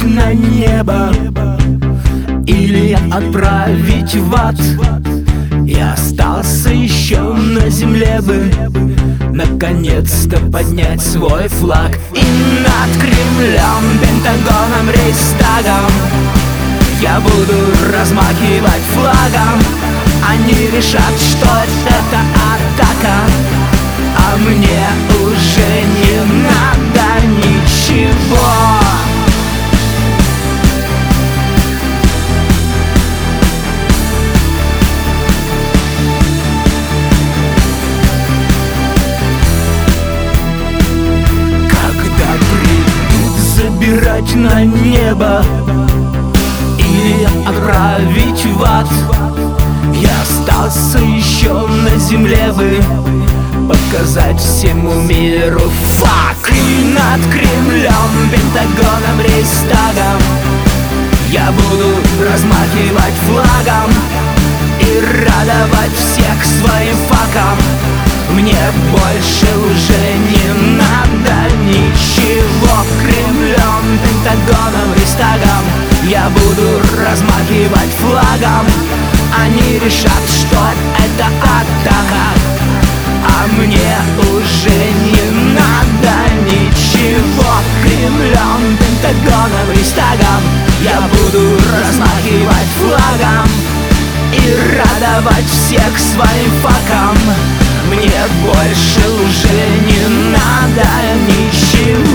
на небо или отправить в ад. Я остался еще на земле бы наконец-то поднять свой флаг. И над Кремлем, Пентагоном, Рейхстагом я буду размахивать флагом. Они решат, что это атака, а мне уже не надо ничего. Когда придут забирать на небо или отправить в ад, я остался еще на земле бы показать всему миру фак. И над Кремлем, Пентагоном, Рейхстагом я буду размахивать флагом и радовать всех своим факом. Мне больше уже не надо ничего. Кремлем, Пентагоном, Рейхстагом я буду размахивать флагом. Они решат, что это атака, а мне уже не надо ничего. Кремлем, Пентагоном, Рейхстагом я буду размахивать флагом и радовать всех своим факом. Мне больше уже не надо ничего.